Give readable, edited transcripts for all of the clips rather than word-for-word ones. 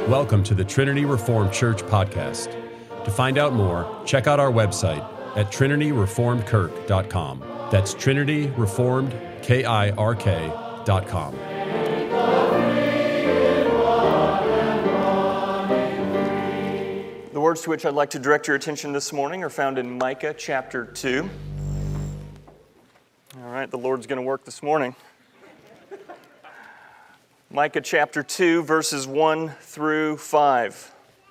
Welcome to the Trinity Reformed Church podcast. To find out more, check out our website at trinityreformedkirk.com. That's trinityreformedkirk.com. The words to which I'd like to direct your attention this morning are found in Micah chapter 2. All right, the Lord's going to work this morning. Micah chapter 2, verses 1 through 5.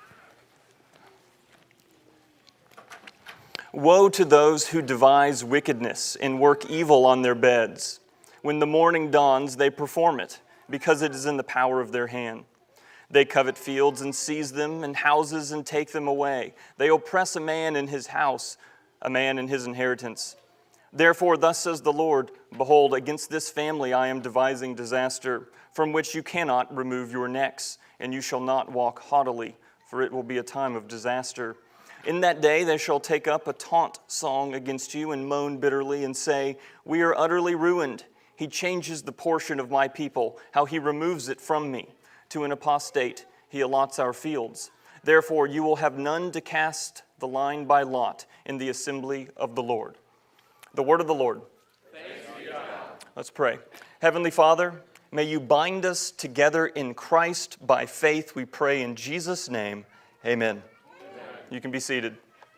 Woe to those who devise wickedness and work evil on their beds. When the morning dawns, they perform it, because it is in the power of their hand. They covet fields and seize them, and houses and take them away. They oppress a man in his house, a man in his inheritance. Therefore, thus says the Lord, behold, against this family I am devising disaster, from which you cannot remove your necks, and you shall not walk haughtily, for it will be a time of disaster. In that day they shall take up a taunt song against you, and moan bitterly, and say, we are utterly ruined. He changes the portion of my people, how he removes it from me. To an apostate he allots our fields. Therefore you will have none to cast the line by lot in the assembly of the Lord. The word of the Lord. Thanks be to God. Let's pray. Heavenly Father, may you bind us together in Christ by faith, we pray in Jesus' name. Amen. You can be seated.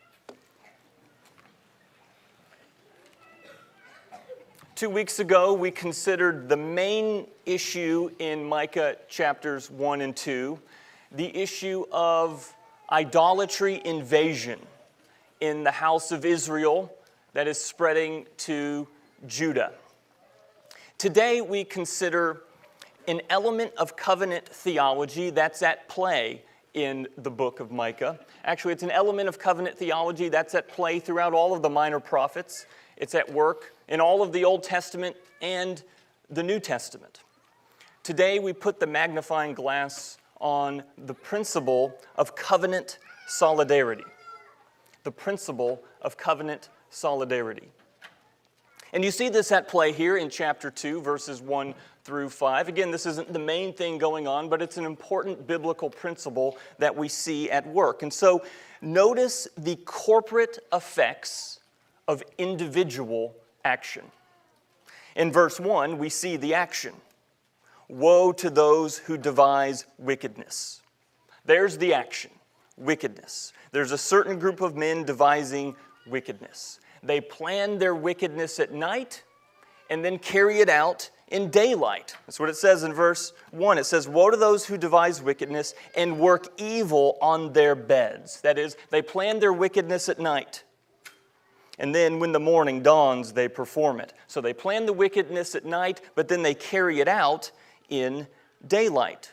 Two weeks ago, we considered the main issue in Micah chapters 1 and 2, the issue of idolatry invasion in the house of Israel that is spreading to Judah. Today, we consider an element of covenant theology that's at play in the book of Micah. Actually, it's an element of covenant theology that's at play throughout all of the minor prophets. It's at work in all of the Old Testament and the New Testament. Today, we put the magnifying glass on the principle of covenant solidarity. The principle of covenant solidarity. And you see this at play here in chapter 2, verses 1 through 5. Again, this isn't the main thing going on, but it's an important biblical principle that we see at work. And so notice the corporate effects of individual action. In verse 1, we see the action. Woe to those who devise wickedness. There's the action, wickedness. There's a certain group of men devising wickedness. They plan their wickedness at night and then carry it out in daylight. That's what it says in verse 1. It says, woe to those who devise wickedness and work evil on their beds. That is, they plan their wickedness at night. And then when the morning dawns, they perform it. So they plan the wickedness at night, but then they carry it out in daylight.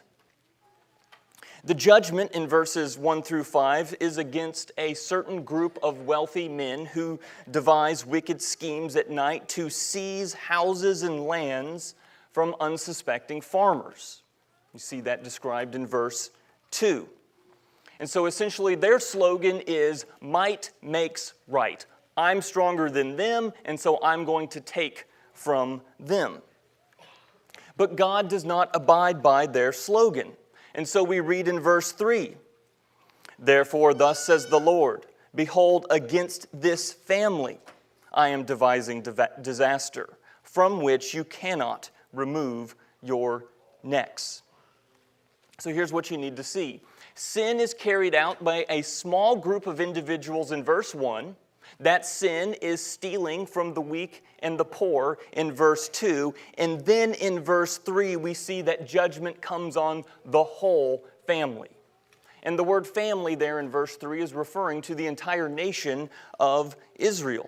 The judgment in verses 1 through 5 is against a certain group of wealthy men who devise wicked schemes at night to seize houses and lands from unsuspecting farmers. You see that described in verse 2. And so essentially their slogan is, might makes right. I'm stronger than them, and so I'm going to take from them. But God does not abide by their slogan. And so we read in verse 3, therefore, thus says the Lord, behold, against this family I am devising disaster, from which you cannot remove your necks. So here's what you need to see. Sin is carried out by a small group of individuals in verse 1. That sin is stealing from the weak and the poor in verse 2. And then in verse 3, we see that judgment comes on the whole family. And the word family there in verse 3 is referring to the entire nation of Israel.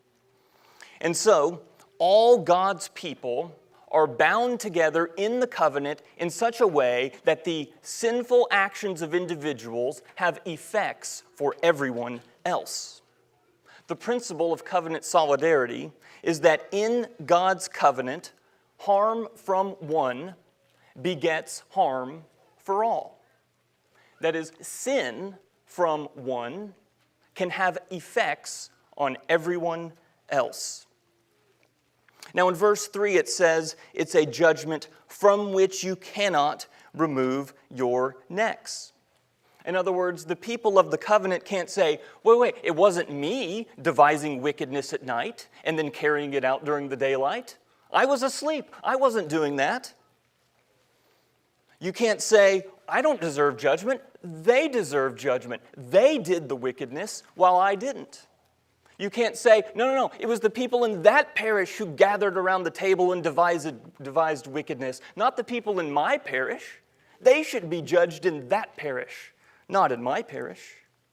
And so, all God's people are bound together in the covenant in such a way that the sinful actions of individuals have effects for everyone else. The principle of covenant solidarity is that in God's covenant, harm from one begets harm for all. That is, sin from one can have effects on everyone else. Now in verse 3 it says it's a judgment from which you cannot remove your necks. In other words, the people of the covenant can't say, wait, it wasn't me devising wickedness at night and then carrying it out during the daylight. I was asleep. I wasn't doing that. You can't say, I don't deserve judgment. They deserve judgment. They did the wickedness while I didn't. You can't say, no, it was the people in that parish who gathered around the table and devised wickedness, not the people in my parish. They should be judged in that parish, not in my parish.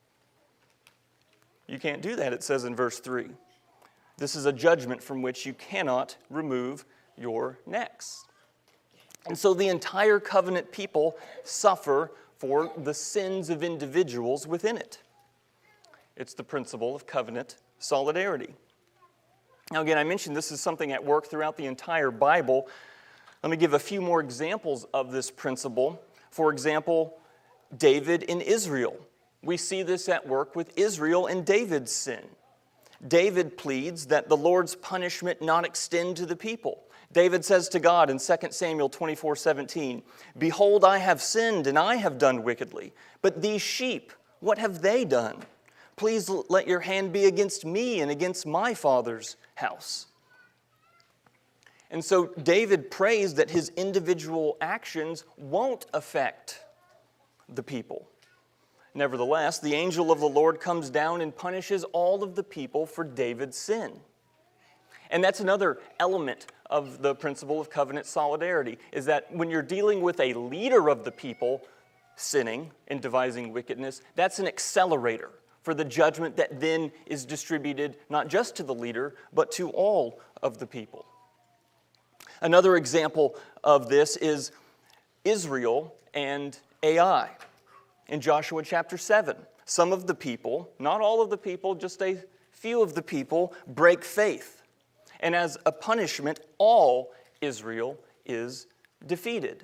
You can't do that, it says in verse 3. This is a judgment from which you cannot remove your necks. And so the entire covenant people suffer for the sins of individuals within it. It's the principle of covenant solidarity. Now again, I mentioned this is something at work throughout the entire Bible. Let me give a few more examples of this principle. For example, David in Israel. We see this at work with Israel and David's sin. David pleads that the Lord's punishment not extend to the people. David says to God in 2 Samuel 24:17, "Behold, I have sinned and I have done wickedly. But these sheep, what have they done? Please let your hand be against me and against my father's house." And so David prays that his individual actions won't affect the people. Nevertheless, the angel of the Lord comes down and punishes all of the people for David's sin. And that's another element of the principle of covenant solidarity, is that when you're dealing with a leader of the people sinning and devising wickedness, that's an accelerator for the judgment that then is distributed not just to the leader, but to all of the people. Another example of this is Israel and Ai. In Joshua chapter 7, some of the people, not all of the people, just a few of the people, break faith. And as a punishment, all Israel is defeated.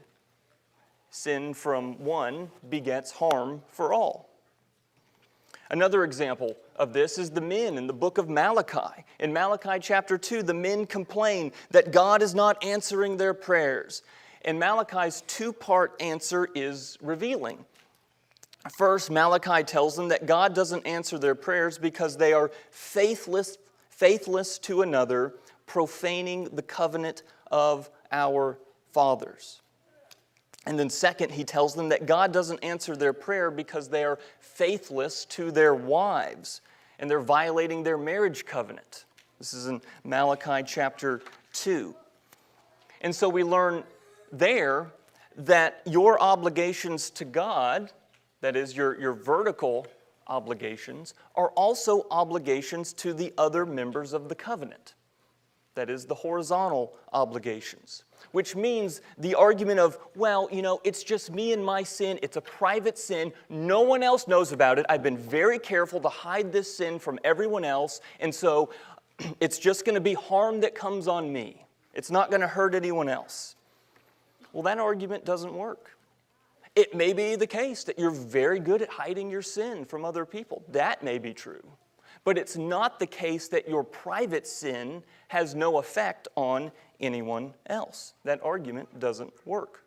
Sin from one begets harm for all. Another example of this is the men in the book of Malachi. In Malachi chapter 2, the men complain that God is not answering their prayers. And Malachi's two-part answer is revealing. First, Malachi tells them that God doesn't answer their prayers because they are faithless to another, profaning the covenant of our fathers. And then second, he tells them that God doesn't answer their prayer because they are faithless to their wives and they're violating their marriage covenant. This is in Malachi chapter 2. And so we learn there that your obligations to God, that is your vertical obligations, are also obligations to the other members of the covenant. That is the horizontal obligations. Which means the argument of, it's just me and my sin, it's a private sin, no one else knows about it, I've been very careful to hide this sin from everyone else, and so it's just going to be harm that comes on me. It's not going to hurt anyone else. Well, that argument doesn't work. It may be the case that you're very good at hiding your sin from other people. That may be true. But it's not the case that your private sin has no effect on anyone else. That argument doesn't work.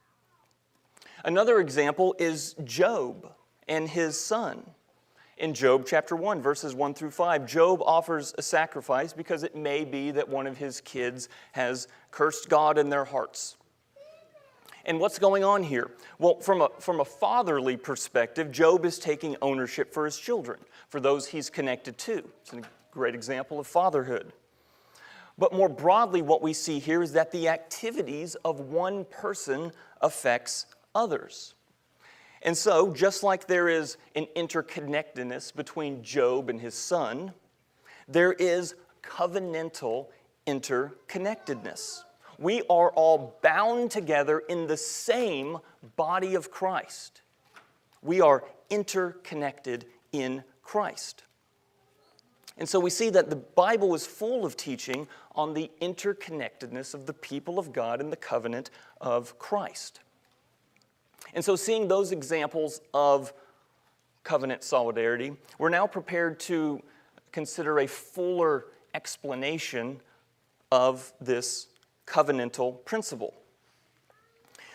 Another example is Job and his son. In Job chapter 1, verses 1 through 5, Job offers a sacrifice because it may be that one of his kids has cursed God in their hearts. And what's going on here? Well, from a fatherly perspective, Job is taking ownership for his children, for those he's connected to. It's a great example of fatherhood. But more broadly, what we see here is that the activities of one person affects others. And so, just like there is an interconnectedness between Job and his son, there is covenantal interconnectedness. We are all bound together in the same body of Christ. We are interconnected in Christ. And so we see that the Bible is full of teaching on the interconnectedness of the people of God in the covenant of Christ. And so seeing those examples of covenant solidarity, we're now prepared to consider a fuller explanation of this covenantal principle.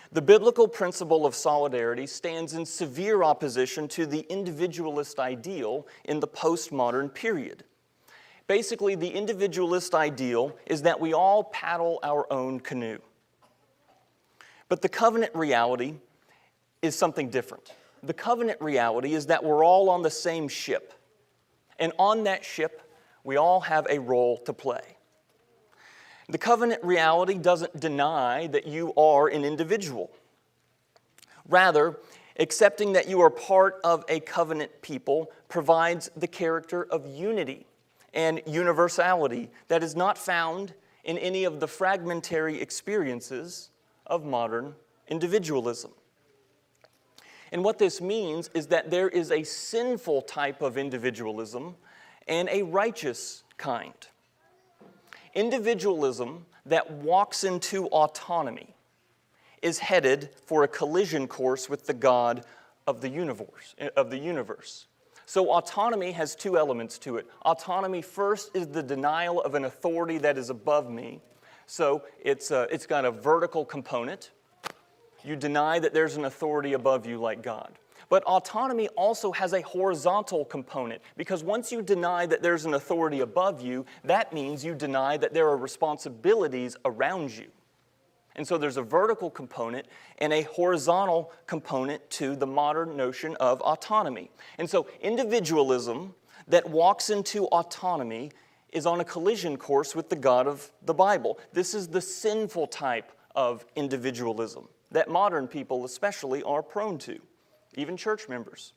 The biblical principle of solidarity stands in severe opposition to the individualist ideal in the postmodern period. Basically, the individualist ideal is that we all paddle our own canoe. But the covenant reality is something different. The covenant reality is that we're all on the same ship. And on that ship, we all have a role to play. The covenant reality doesn't deny that you are an individual. Rather, accepting that you are part of a covenant people provides the character of unity and universality that is not found in any of the fragmentary experiences of modern individualism. And what this means is that there is a sinful type of individualism and a righteous kind. Individualism that walks into autonomy is headed for a collision course with the God of the universe. So autonomy has two elements to it. Autonomy first is the denial of an authority that is above me. So it's got a vertical component. You deny that there's an authority above you like God. But autonomy also has a horizontal component, because once you deny that there's an authority above you, that means you deny that there are responsibilities around you. And so there's a vertical component and a horizontal component to the modern notion of autonomy. And so individualism that walks into autonomy is on a collision course with the God of the Bible. This is the sinful type of individualism that modern people especially are prone to, even church members.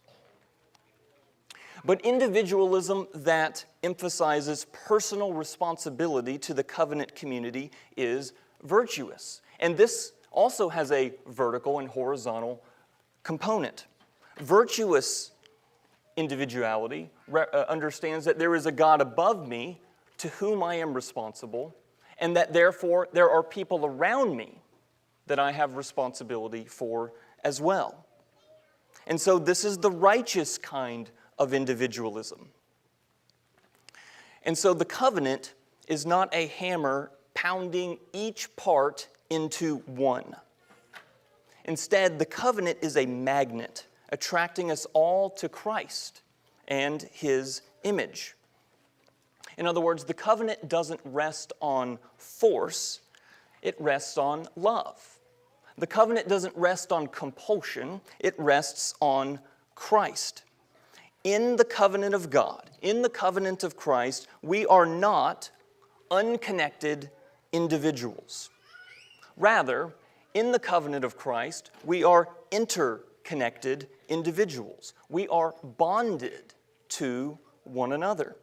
But individualism that emphasizes personal responsibility to the covenant community is virtuous. And this also has a vertical and horizontal component. Virtuous individuality understands that there is a God above me to whom I am responsible, and that therefore there are people around me that I have responsibility for as well. And so this is the righteous kind of individualism. And so the covenant is not a hammer pounding each part into one. Instead, the covenant is a magnet attracting us all to Christ and His image. In other words, the covenant doesn't rest on force, it rests on love. The covenant doesn't rest on compulsion, it rests on Christ. In the covenant of God, in the covenant of Christ, we are not unconnected individuals. Rather, in the covenant of Christ, we are interconnected individuals. We are bonded to one another.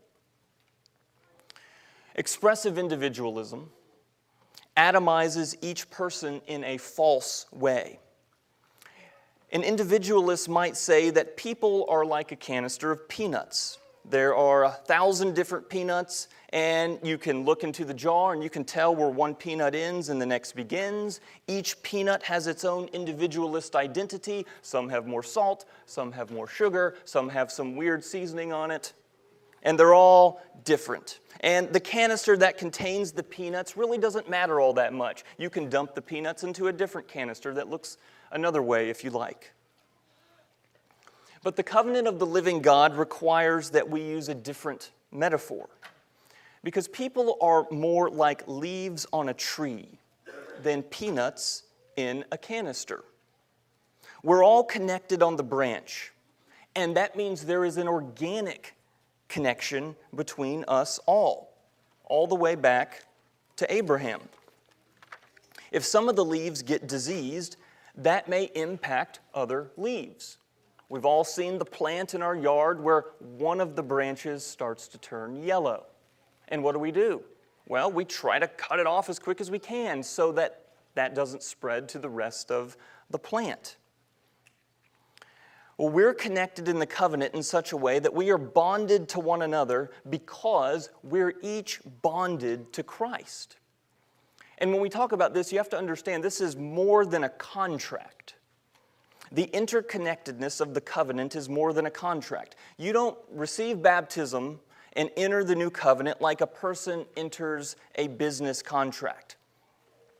Expressive individualism atomizes each person in a false way. An individualist might say that people are like a canister of peanuts. There are 1,000 different peanuts, and you can look into the jar and you can tell where one peanut ends and the next begins. Each peanut has its own individualist identity. Some have more salt, some have more sugar, some have some weird seasoning on it. And they're all different. And the canister that contains the peanuts really doesn't matter all that much. You can dump the peanuts into a different canister that looks another way if you like. But the covenant of the living God requires that we use a different metaphor. Because people are more like leaves on a tree than peanuts in a canister. We're all connected on the branch, and that means there is an organic connection between us all the way back to Abraham. If some of the leaves get diseased, that may impact other leaves. We've all seen the plant in our yard where one of the branches starts to turn yellow. And what do? Well, we try to cut it off as quick as we can so that that doesn't spread to the rest of the plant. Well, we're connected in the covenant in such a way that we are bonded to one another because we're each bonded to Christ. And when we talk about this, you have to understand this is more than a contract. The interconnectedness of the covenant is more than a contract. You don't receive baptism and enter the new covenant like a person enters a business contract.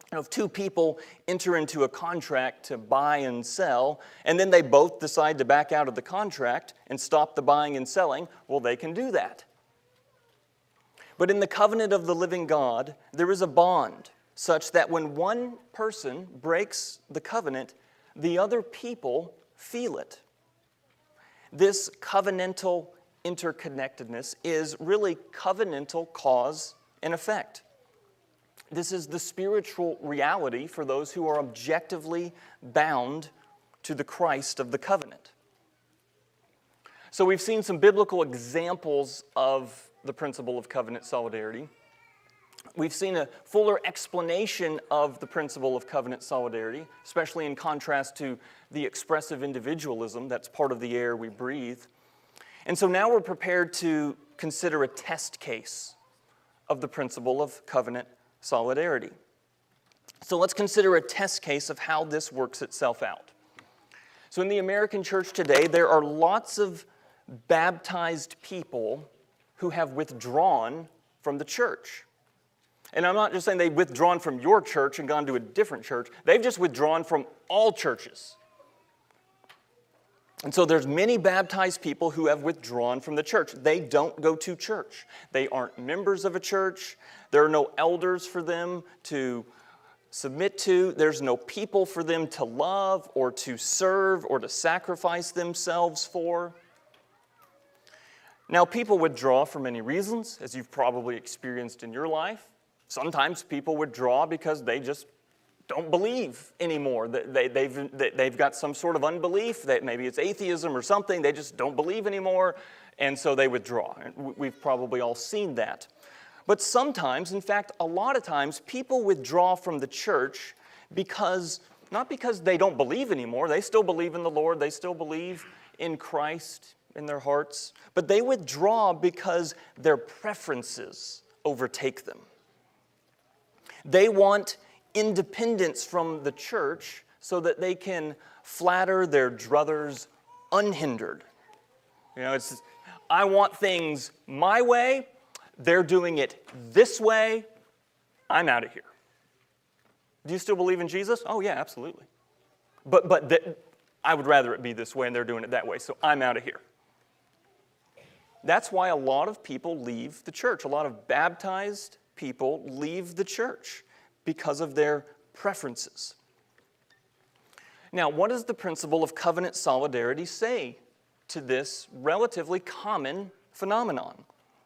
If two people enter into a contract to buy and sell, and then they both decide to back out of the contract and stop the buying and selling, well, they can do that. But in the covenant of the living God, there is a bond such that when one person breaks the covenant, the other people feel it. This covenantal interconnectedness is really covenantal cause and effect. This is the spiritual reality for those who are objectively bound to the Christ of the covenant. So we've seen some biblical examples of the principle of covenant solidarity. We've seen a fuller explanation of the principle of covenant solidarity, especially in contrast to the expressive individualism that's part of the air we breathe. And so now we're prepared to consider a test case of the principle of covenant solidarity. So let's consider a test case of how this works itself out. So in the American church today, there are lots of baptized people who have withdrawn from the church. And I'm not just saying they've withdrawn from your church and gone to a different church. They've just withdrawn from all churches. And so there's many baptized people who have withdrawn from the church. They don't go to church. They aren't members of a church. There are no elders for them to submit to. There's no people for them to love or to serve or to sacrifice themselves for. Now, people withdraw for many reasons, as you've probably experienced in your life. Sometimes people withdraw because they just don't believe anymore. They've got some sort of unbelief, that maybe it's atheism or something. They just don't believe anymore, and so they withdraw. We've probably all seen that. But sometimes, in fact, a lot of times, people withdraw from the church not because they don't believe anymore. They still believe in the Lord. They still believe in Christ in their hearts. But they withdraw because their preferences overtake them. They want independence from the church so that they can flatter their druthers unhindered. It's I want things my way. They're doing it this way. I'm out of here. Do you still believe in Jesus? Oh, yeah, absolutely. But I would rather it be this way, and they're doing it that way, so I'm out of here. That's why a lot of people leave the church. A lot of baptized people leave the church because of their preferences. Now, what does the principle of covenant solidarity say to this relatively common phenomenon?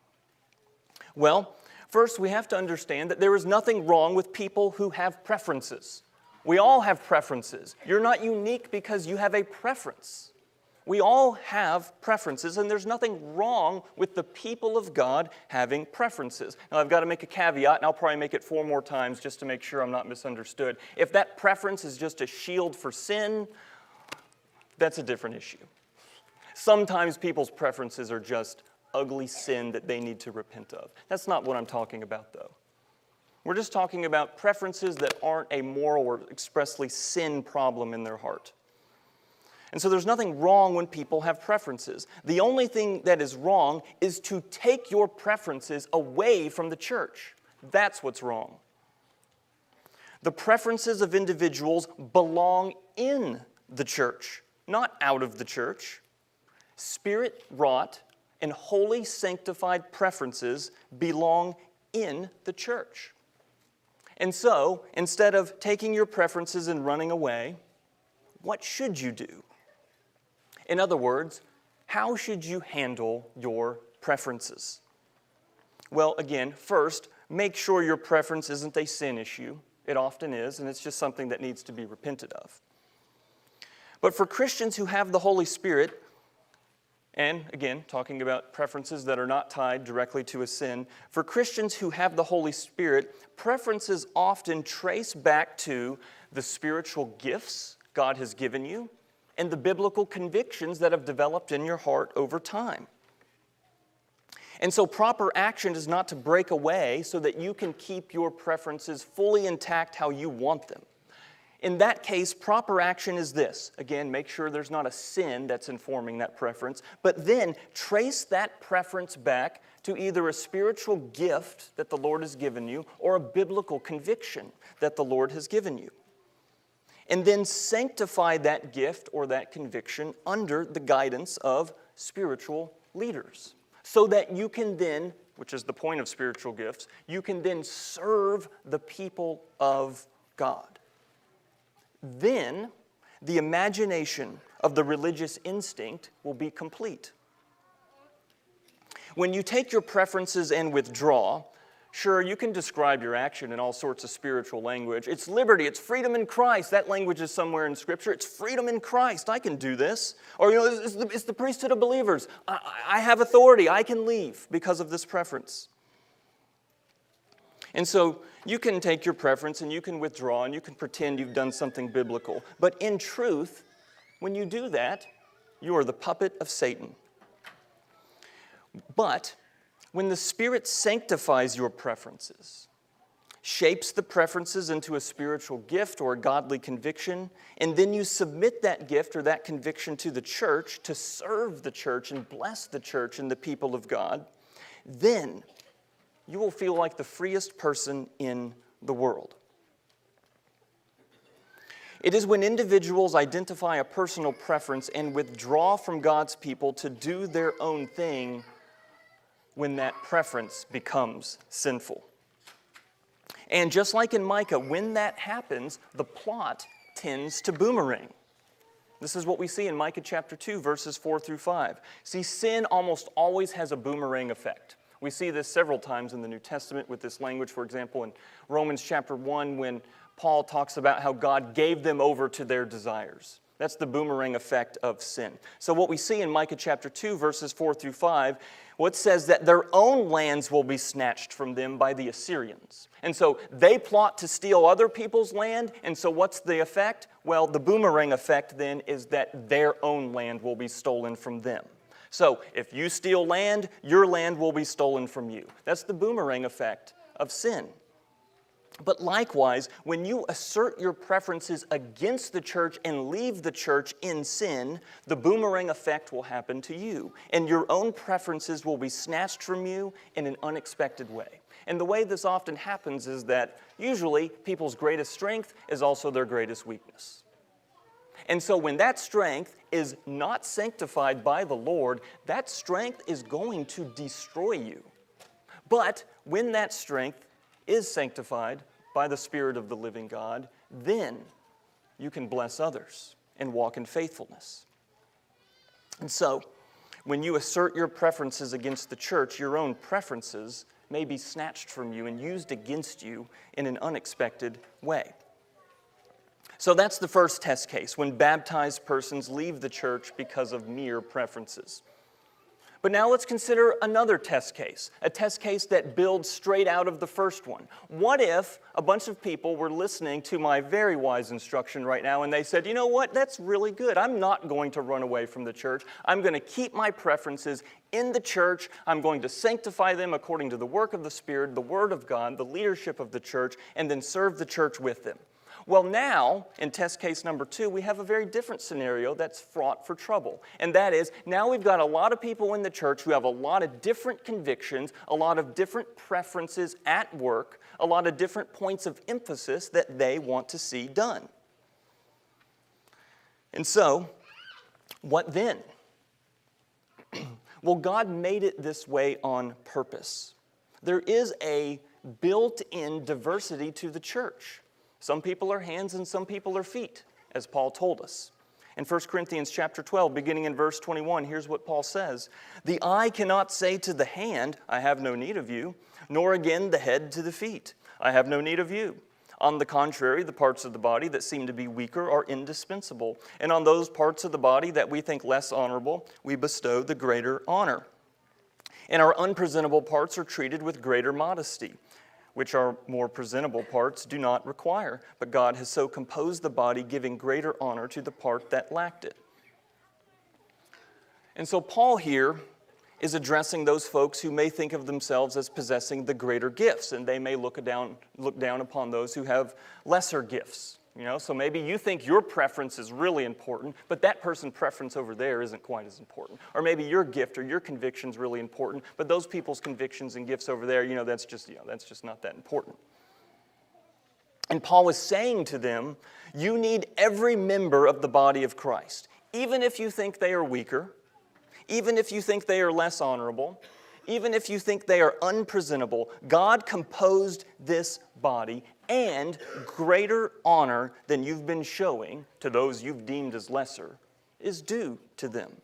Well, first we have to understand that there is nothing wrong with people who have preferences. We all have preferences. You're not unique because you have a preference. We all have preferences, and there's nothing wrong with the people of God having preferences. Now, I've got to make a caveat, and I'll probably make it 4 more times just to make sure I'm not misunderstood. If that preference is just a shield for sin, that's a different issue. Sometimes people's preferences are just ugly sin that they need to repent of. That's not what I'm talking about, though. We're just talking about preferences that aren't a moral or expressly sin problem in their heart. And so there's nothing wrong when people have preferences. The only thing that is wrong is to take your preferences away from the church. That's what's wrong. The preferences of individuals belong in the church, not out of the church. Spirit-wrought and wholly sanctified preferences belong in the church. And so, instead of taking your preferences and running away, what should you do? In other words, how should you handle your preferences? Well, again, first, make sure your preference isn't a sin issue. It often is, and it's just something that needs to be repented of. But for Christians who have the Holy Spirit, and again, talking about preferences that are not tied directly to a sin, for Christians who have the Holy Spirit, preferences often trace back to the spiritual gifts God has given you and the biblical convictions that have developed in your heart over time. And so proper action is not to break away so that you can keep your preferences fully intact how you want them. In that case, proper action is this. Again, make sure there's not a sin that's informing that preference, but then trace that preference back to either a spiritual gift that the Lord has given you or a biblical conviction that the Lord has given you. And then sanctify that gift or that conviction under the guidance of spiritual leaders, so that you can then, which is the point of spiritual gifts, you can then serve the people of God. Then the imagination of the religious instinct will be complete. When you take your preferences and withdraw, sure, you can describe your action in all sorts of spiritual language. It's liberty, it's freedom in Christ. That language is somewhere in Scripture. It's freedom in Christ. I can do this. Or, it's the priesthood of believers. I have authority. I can leave because of this preference. And so you can take your preference and you can withdraw and you can pretend you've done something biblical. But in truth, when you do that, you are the puppet of Satan. But when the Spirit sanctifies your preferences, shapes the preferences into a spiritual gift or a godly conviction, and then you submit that gift or that conviction to the church to serve the church and bless the church and the people of God, then you will feel like the freest person in the world. It is when individuals identify a personal preference and withdraw from God's people to do their own thing when that preference becomes sinful. And just like in Micah, when that happens, the plot tends to boomerang. This is what we see in Micah chapter 2, verses 4 through 5. See, sin almost always has a boomerang effect. We see this several times in the New Testament with this language, for example, in Romans chapter 1, when Paul talks about how God gave them over to their desires. That's the boomerang effect of sin. So what we see in Micah chapter 2, verses 4 through 5, what says that their own lands will be snatched from them by the Assyrians. And so they plot to steal other people's land, and so what's the effect? Well, the boomerang effect then is that their own land will be stolen from them. So if you steal land, your land will be stolen from you. That's the boomerang effect of sin. But likewise, when you assert your preferences against the church and leave the church in sin, the boomerang effect will happen to you, and your own preferences will be snatched from you in an unexpected way. And the way this often happens is that usually people's greatest strength is also their greatest weakness. And so when that strength is not sanctified by the Lord, that strength is going to destroy you. But when that strength is sanctified by the Spirit of the living God, then you can bless others and walk in faithfulness. And so, when you assert your preferences against the church, your own preferences may be snatched from you and used against you in an unexpected way. So that's the first test case, when baptized persons leave the church because of mere preferences. But now let's consider another test case, a test case that builds straight out of the first one. What if a bunch of people were listening to my very wise instruction right now and they said, you know what, that's really good. I'm not going to run away from the church. I'm going to keep my preferences in the church. I'm going to sanctify them according to the work of the Spirit, the Word of God, the leadership of the church, and then serve the church with them. Well, now, in test case number 2, we have a very different scenario that's fraught for trouble. And that is, now we've got a lot of people in the church who have a lot of different convictions, a lot of different preferences at work, a lot of different points of emphasis that they want to see done. And so, what then? Well, God made it this way on purpose. There is a built-in diversity to the church. Some people are hands and some people are feet, as Paul told us. In 1 Corinthians chapter 12, beginning in verse 21, here's what Paul says. The eye cannot say to the hand, I have no need of you, nor again the head to the feet, I have no need of you. On the contrary, the parts of the body that seem to be weaker are indispensable, and on those parts of the body that we think less honorable, we bestow the greater honor. And our unpresentable parts are treated with greater modesty, which our more presentable parts do not require. But God has so composed the body, giving greater honor to the part that lacked it. And so Paul here is addressing those folks who may think of themselves as possessing the greater gifts, and they may look down upon those who have lesser gifts So maybe you think your preference is really important, but that person's preference over there isn't quite as important. Or maybe your gift or your conviction's really important, but those people's convictions and gifts over there, that's just not that important. And Paul is saying to them, you need every member of the body of Christ, even if you think they are weaker, even if you think they are less honorable, even if you think they are unpresentable. God composed this body, and greater honor than you've been showing to those you've deemed as lesser is due to them.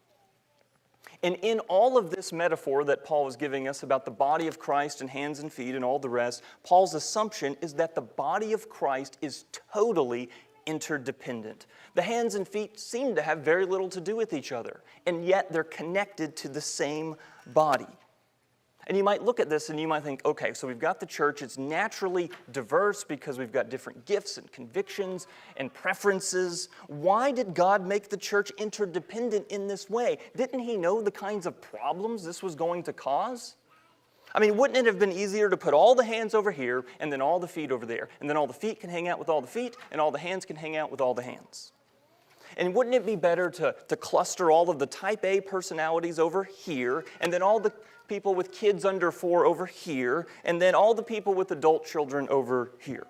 And in all of this metaphor that Paul is giving us about the body of Christ and hands and feet and all the rest, Paul's assumption is that the body of Christ is totally interdependent. The hands and feet seem to have very little to do with each other, and yet they're connected to the same body. And you might look at this and you might think, okay, so we've got the church. It's naturally diverse because we've got different gifts and convictions and preferences. Why did God make the church interdependent in this way? Didn't He know the kinds of problems this was going to cause? I mean, wouldn't it have been easier to put all the hands over here and then all the feet over there? And then all the feet can hang out with all the feet and all the hands can hang out with all the hands. And wouldn't it be better to cluster all of the type A personalities over here and then all the people with kids under 4 over here, and then all the people with adult children over here?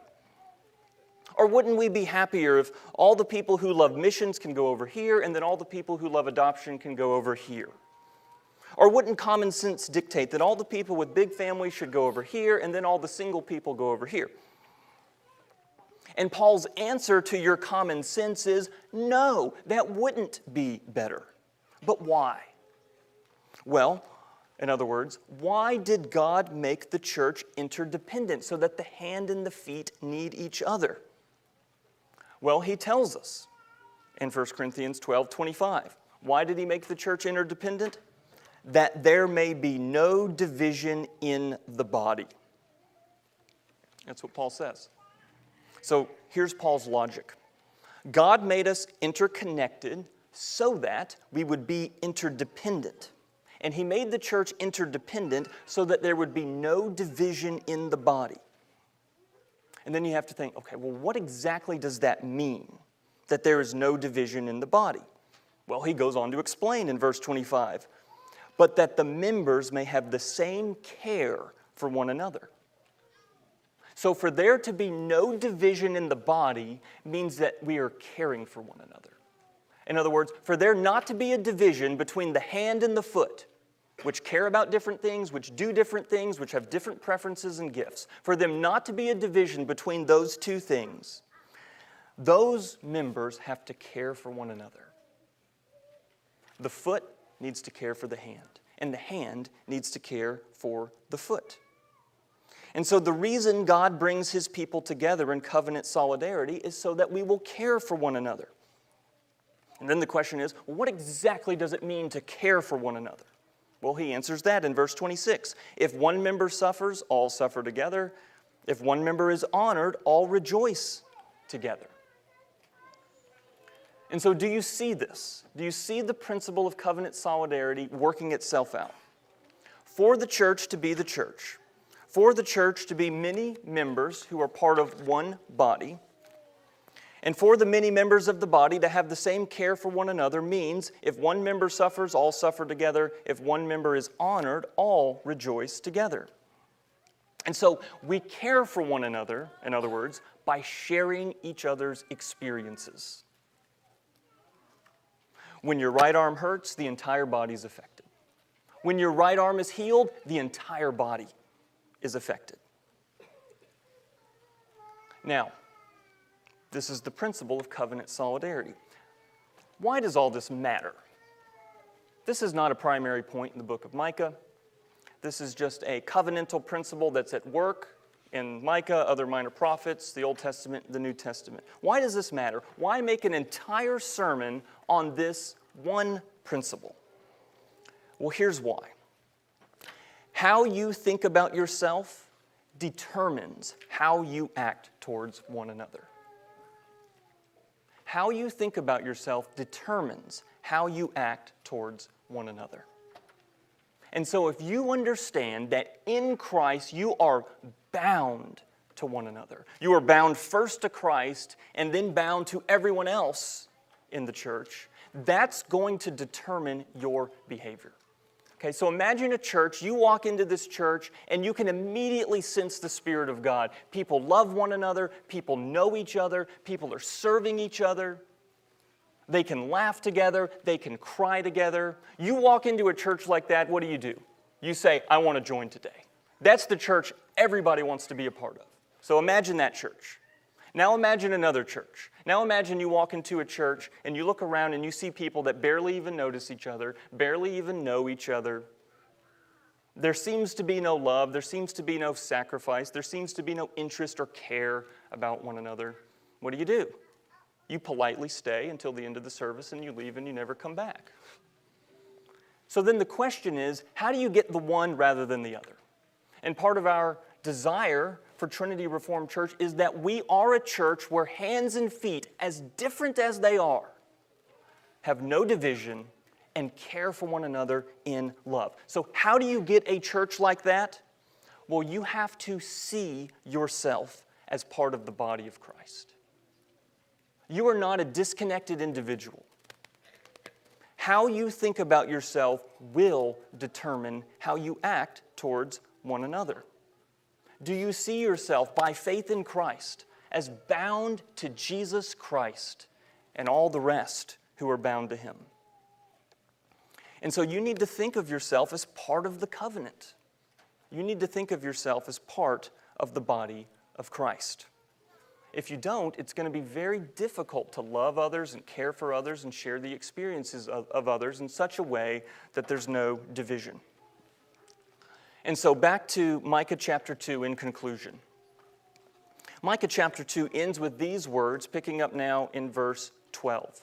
Or wouldn't we be happier if all the people who love missions can go over here, and then all the people who love adoption can go over here? Or wouldn't common sense dictate that all the people with big families should go over here, and then all the single people go over here? And Paul's answer to your common sense is, no, that wouldn't be better. But why? Well, in other words, why did God make the church interdependent so that the hand and the feet need each other? Well, He tells us in 1 Corinthians 12:25. Why did He make the church interdependent? That there may be no division in the body. That's what Paul says. So here's Paul's logic. God made us interconnected so that we would be interdependent. And He made the church interdependent so that there would be no division in the body. And then you have to think, okay, well, what exactly does that mean, that there is no division in the body? Well, he goes on to explain in verse 25, but that the members may have the same care for one another. So for there to be no division in the body means that we are caring for one another. In other words, for there not to be a division between the hand and the foot, which care about different things, which do different things, which have different preferences and gifts, for them not to be a division between those two things, those members have to care for one another. The foot needs to care for the hand, and the hand needs to care for the foot. And so the reason God brings His people together in covenant solidarity is so that we will care for one another. And then the question is, what exactly does it mean to care for one another? Well, he answers that in verse 26. If one member suffers, all suffer together. If one member is honored, all rejoice together. And so do you see this? Do you see the principle of covenant solidarity working itself out? For the church to be the church, for the church to be many members who are part of one body, and for the many members of the body to have the same care for one another means if one member suffers, all suffer together. If one member is honored, all rejoice together. And so we care for one another, in other words, by sharing each other's experiences. When your right arm hurts, the entire body is affected. When your right arm is healed, the entire body is affected. Now, this is the principle of covenant solidarity. Why does all this matter? This is not a primary point in the book of Micah. This is just a covenantal principle that's at work in Micah, other minor prophets, the Old Testament, the New Testament. Why does this matter? Why make an entire sermon on this one principle? Well, here's why. How you think about yourself determines how you act towards one another. How you think about yourself determines how you act towards one another. And so if you understand that in Christ you are bound to one another. You are bound first to Christ and then bound to everyone else in the church. That's going to determine your behavior. Okay, so imagine a church. You walk into this church and you can immediately sense the Spirit of God. People love one another. People know each other. People are serving each other. They can laugh together. They can cry together. You walk into a church like that, what do? You say, I want to join today. That's the church everybody wants to be a part of. So imagine that church. Now imagine another church. Now imagine you walk into a church and you look around and you see people that barely even notice each other, barely even know each other. There seems to be no love. There seems to be no sacrifice. There seems to be no interest or care about one another. What do? You politely stay until the end of the service and you leave and you never come back. So then the question is, how do you get the one rather than the other? And part of our desire for Trinity Reformed Church is that we are a church where hands and feet, as different as they are, have no division and care for one another in love. So how do you get a church like that? Well, you have to see yourself as part of the body of Christ. You are not a disconnected individual. How you think about yourself will determine how you act towards one another. Do you see yourself by faith in Christ as bound to Jesus Christ and all the rest who are bound to Him? And so you need to think of yourself as part of the covenant. You need to think of yourself as part of the body of Christ. If you don't, it's going to be very difficult to love others and care for others and share the experiences of others in such a way that there's no division. And so back to Micah chapter 2 in conclusion. Micah chapter 2 ends with these words, picking up now in verse 12.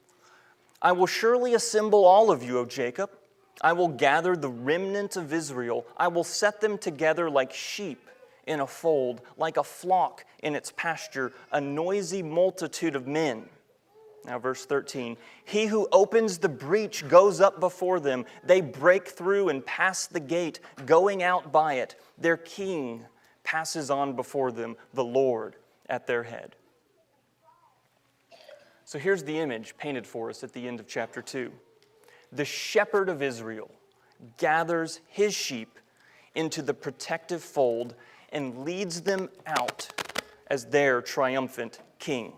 I will surely assemble all of you, O Jacob. I will gather the remnant of Israel. I will set them together like sheep in a fold, like a flock in its pasture, a noisy multitude of men. Now verse 13, he who opens the breach goes up before them. They break through and pass the gate, going out by it. Their king passes on before them, the Lord at their head. So here's the image painted for us at the end of chapter 2. The shepherd of Israel gathers his sheep into the protective fold and leads them out as their triumphant king.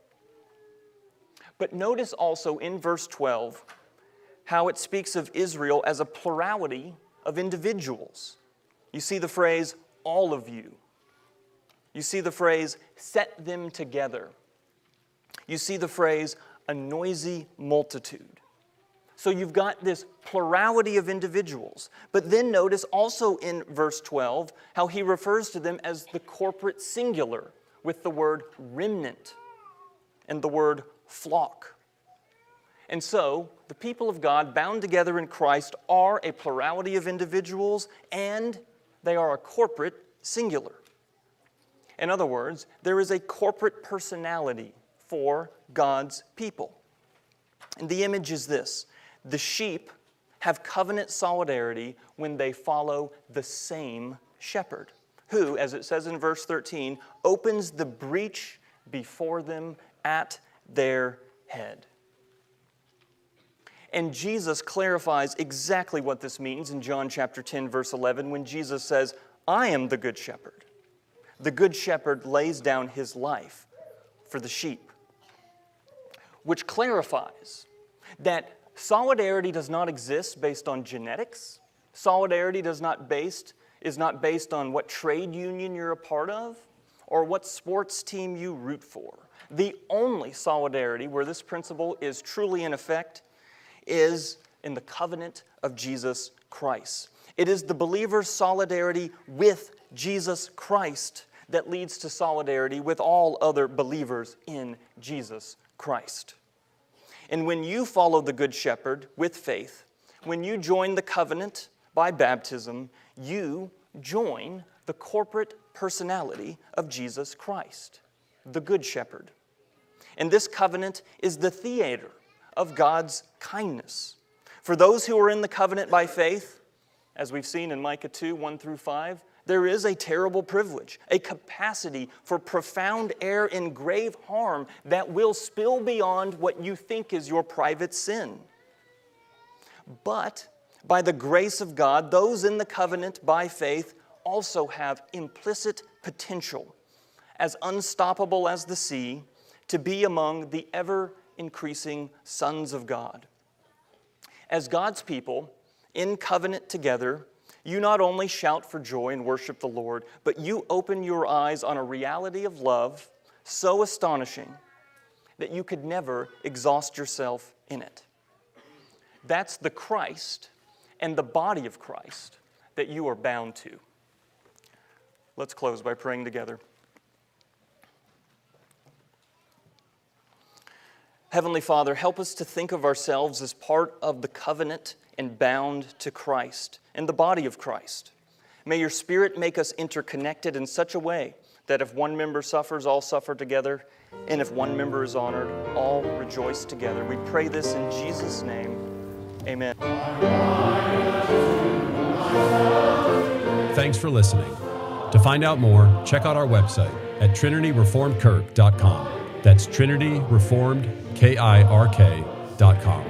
But notice also in verse 12 how it speaks of Israel as a plurality of individuals. You see the phrase, all of you. You see the phrase, set them together. You see the phrase, a noisy multitude. So you've got this plurality of individuals. But then notice also in verse 12 how he refers to them as the corporate singular with the word remnant and the word flock. And so the people of God bound together in Christ are a plurality of individuals and they are a corporate singular. In other words, there is a corporate personality for God's people. And the image is this. The sheep have covenant solidarity when they follow the same shepherd, who, as it says in verse 13, opens the breach before them at their head. And Jesus clarifies exactly what this means in John chapter 10, verse 11, when Jesus says, I am the good shepherd. The good shepherd lays down his life for the sheep, which clarifies that solidarity does not exist based on genetics. Solidarity is not based on what trade union you're a part of or what sports team you root for. The only solidarity where this principle is truly in effect is in the covenant of Jesus Christ. It is the believer's solidarity with Jesus Christ that leads to solidarity with all other believers in Jesus Christ. And when you follow the Good Shepherd with faith, when you join the covenant by baptism, you join the corporate personality of Jesus Christ, the Good Shepherd. And this covenant is the theater of God's kindness. For those who are in the covenant by faith, as we've seen in Micah 2, 1 through 5, there is a terrible privilege, a capacity for profound error and grave harm that will spill beyond what you think is your private sin. But by the grace of God, those in the covenant by faith also have implicit potential, as unstoppable as the sea, to be among the ever-increasing sons of God. As God's people, in covenant together, you not only shout for joy and worship the Lord, but you open your eyes on a reality of love so astonishing that you could never exhaust yourself in it. That's the Christ and the body of Christ that you are bound to. Let's close by praying together. Heavenly Father, help us to think of ourselves as part of the covenant and bound to Christ and the body of Christ. May your Spirit make us interconnected in such a way that if one member suffers, all suffer together, and if one member is honored, all rejoice together. We pray this in Jesus' name. Amen. Thanks for listening. To find out more, check out our website at trinityreformedkirk.com. That's trinityreformedkirk.com.